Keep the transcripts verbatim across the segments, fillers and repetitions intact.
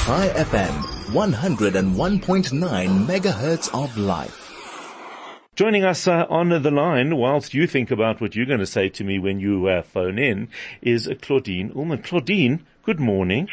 Chai F M, one oh one point nine megahertz of life. Joining us uh, on the line, whilst you think about what you're going to say to me when you uh, phone in, is uh, Claudine Ullman. Claudine, good morning.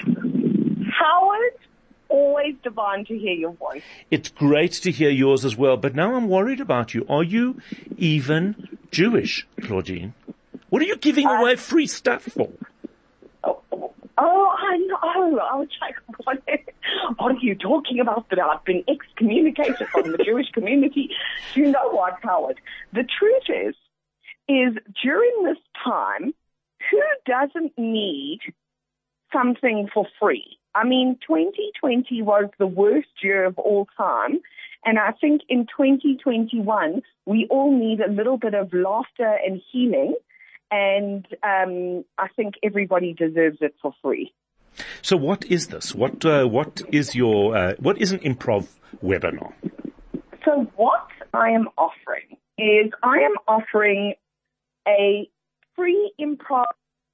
Howard, always divine to hear your voice. It's great to hear yours as well, but now I'm worried about you. Are you even Jewish, Claudine? What are you giving Uh, away free stuff for? Oh, oh, I know. I was like, what, what are you talking about? That I've been excommunicated from the Jewish community. You know what, Howard? The truth is, is during this time, who doesn't need something for free? I mean, twenty twenty was the worst year of all time. And I think in twenty twenty-one, we all need a little bit of laughter and healing. And um, I think everybody deserves it for free. So what is this? What uh, what is your uh, what is an improv webinar? So what I am offering is I am offering a free improv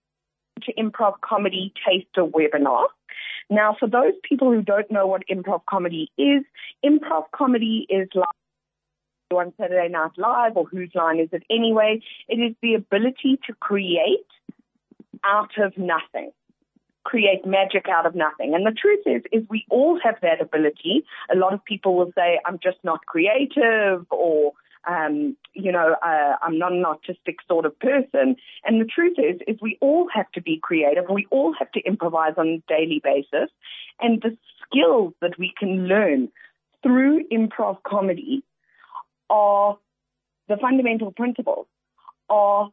to improv comedy taster webinar. Now, for those people who don't know what improv comedy is, improv comedy is like on Saturday Night Live, or Whose Line Is It Anyway? It is the ability to create out of nothing, create magic out of nothing. And the truth is, is we all have that ability. A lot of people will say, I'm just not creative, or, um, you know, uh, I'm not an artistic sort of person. And the truth is, is we all have to be creative. We all have to improvise on a daily basis. And the skills that we can learn through improv comedy are the fundamental principles are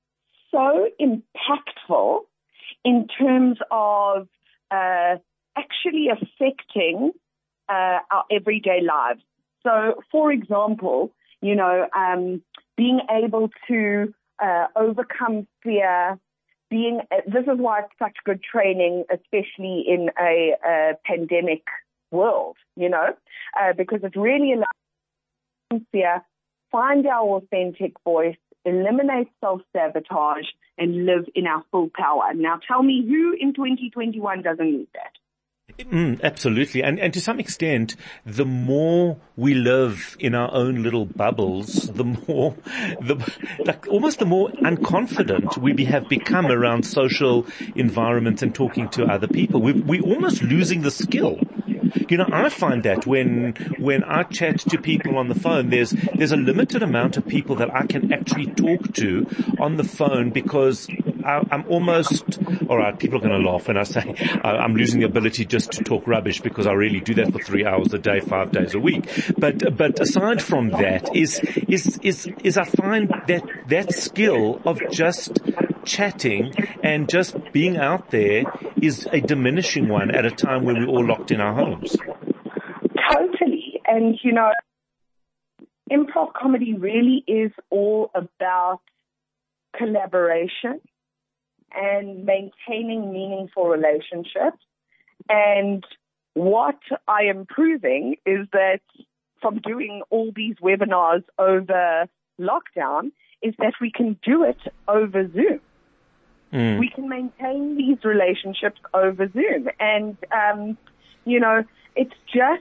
so impactful in terms of uh, actually affecting uh, our everyday lives. So, for example, you know, um, being able to uh, overcome fear, being uh, this is why it's such good training, especially in a, a pandemic world, you know, uh, because it really allows fear, find our authentic voice, eliminate self-sabotage, and live in our full power. Now tell me who in twenty twenty-one doesn't need that? Mm, absolutely. And, and to some extent, the more we live in our own little bubbles, the more, the, like almost the more unconfident we be, have become around social environments and talking to other people. We, we're almost losing the skill. You know, I find that when, when I chat to people on the phone, there's, there's a limited amount of people that I can actually talk to on the phone because I, I'm almost, alright, people are going to laugh when I say I'm losing the ability just to talk rubbish because I really do that for three hours a day, five days a week. But, but aside from that is, is, is, is I find that, that skill of just chatting and just being out there is a diminishing one at a time when we're all locked in our homes. Totally. And, you know, improv comedy really is all about collaboration and maintaining meaningful relationships. And what I am proving is that from doing all these webinars over lockdown is that we can do it over Zoom. Mm. We can maintain these relationships over Zoom. And, um, you know, it's just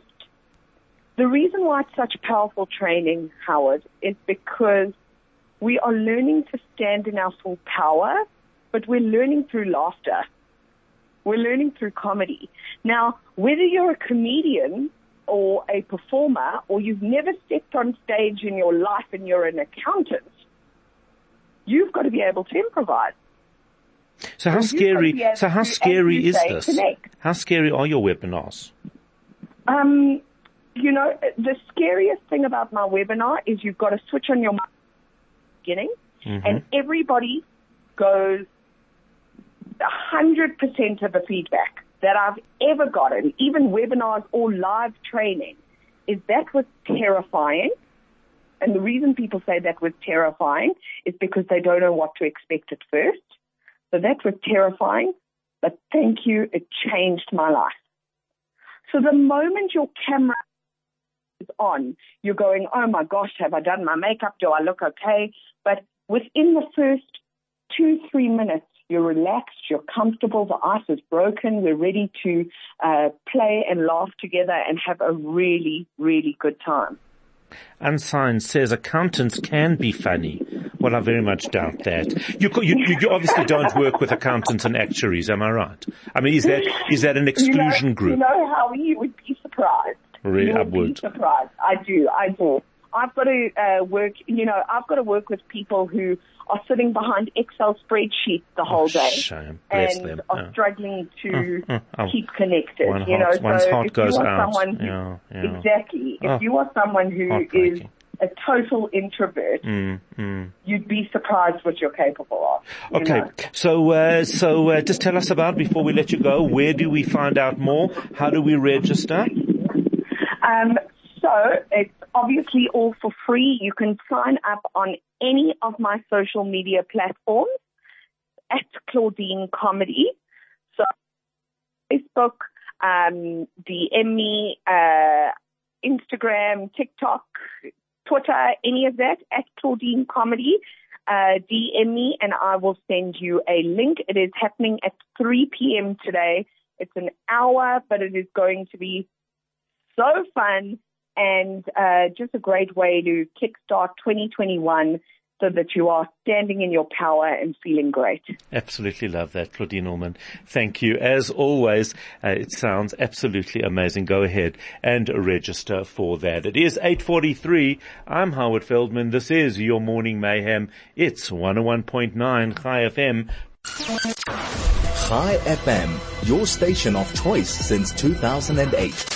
the reason why it's such powerful training, Howard, is because we are learning to stand in our full power, but we're learning through laughter. We're learning through comedy. Now, whether you're a comedian or a performer or you've never stepped on stage in your life and you're an accountant, you've got to be able to improvise. So how scary, so how scary is this? Connect. How scary are your webinars? Um, you know, the scariest thing about my webinar is you've got to switch on your mic at the beginning, mm-hmm. and everybody goes one hundred percent of the feedback that I've ever gotten, even webinars or live training, is that was terrifying. And the reason people say that was terrifying is because they don't know what to expect at first. So that was terrifying, but thank you, it changed my life. So the moment your camera is on, you're going, oh my gosh, have I done my makeup? Do I look okay? But within the first two, three minutes, you're relaxed, you're comfortable, the ice is broken, we're ready to uh, play and laugh together and have a really, really good time. Unsigned says accountants can be funny. Well, I very much doubt that. You, you, you obviously don't work with accountants and actuaries, am I right? I mean, is that is that an exclusion you know, group? You know how you would be surprised. Really, you I would. would. Be surprised. I do. I do. I've got to uh, work. You know, I've got to work with people who are sitting behind Excel spreadsheets the whole oh, day shame. Bless and them. are Yeah. struggling to oh, oh, keep connected. One you know, heart, one's so heart if goes you are out. someone who, Yeah, yeah. exactly, if Oh, you are someone who is heartbreaking. a total introvert, Mm, mm. you'd be surprised what you're capable of. you Okay, know. so uh, so uh, just tell us about, before we let you go, where do we find out more? How do we register? Um, so it's obviously all for free. You can sign up on any of my social media platforms at Claudine Comedy. So Facebook, um, D M me, uh, Instagram, TikTok, Twitter, any of that, at Claudine Comedy. Uh, D M me and I will send you a link. It is happening at three p.m. today. It's an hour, but it is going to be so fun and uh, just a great way to kickstart twenty twenty-one so that you are standing in your power and feeling great. Absolutely love that, Claudine Allman. Thank you. As always, uh, it sounds absolutely amazing. Go ahead and register for that. It is eight forty-three. I'm Howard Feldman. This is your Morning Mayhem. It's one oh one point nine Chai F M. Chai F M, your station of choice since two thousand eight.